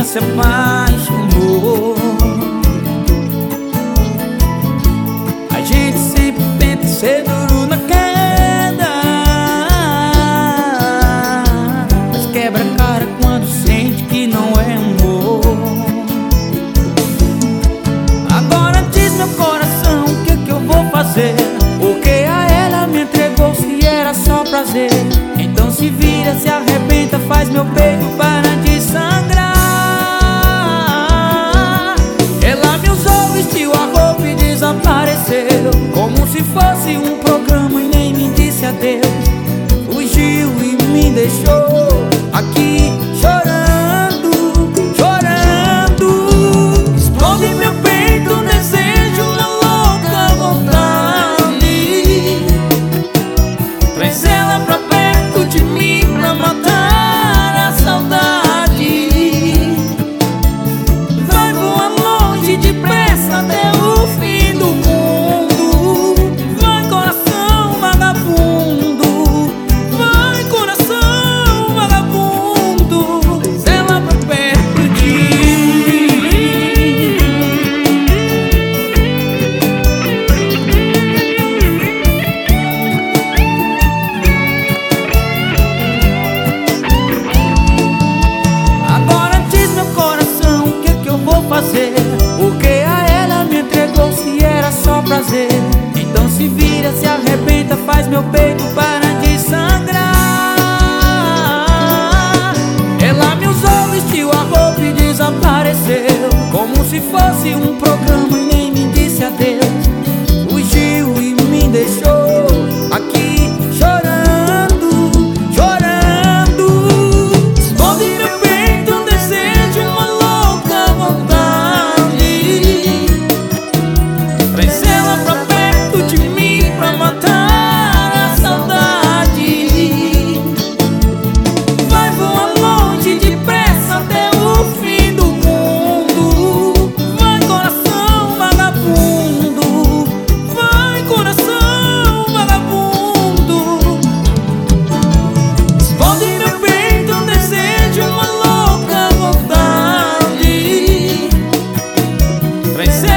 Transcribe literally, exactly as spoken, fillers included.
se apaixonou. A gente sempre tenta ser duro na queda, mas quebra a cara quando sente que não é amor. Agora diz meu coração, o que que eu vou fazer? Porque a ela me entregou se era só prazer. Então se vira, se arrebenta, faz meu peito parar de sangrar. Ela me usou, vestiu a roupa e desapareceu, como se fosse um programa e nem me disse adeus. Fugiu e me deixou aqui chorando, chorando. Explode meu peito um desejo, uma louca vontade. Traz ela pra perto de mim pra matar a saudade. Vai voar longe depressa até o fim do mundo. Vai coração vagabundo, vai coração vagabundo. Traz ela pra perto de mim. Agora diz meu coração, o que que eu vou fazer? Porque a ela me entregou se era só prazer. Então se vira, se arrebenta, faz meu peito parar de sangrar. Ela me usou, vestiu a roupa e desapareceu, como se fosse um programa e nem me disse adeus. Fugiu e me deixou aqui chorando, chorando. Explode meu peito um desejo, uma louca vontade. Traz ela pra perto de mim pra matar a saudade. Vai voar longe depressa até o fim do mundo. Vai coração vagabundo, vai coração vagabundo. Explode meu peito um desejo, uma louca vontade. Traz ela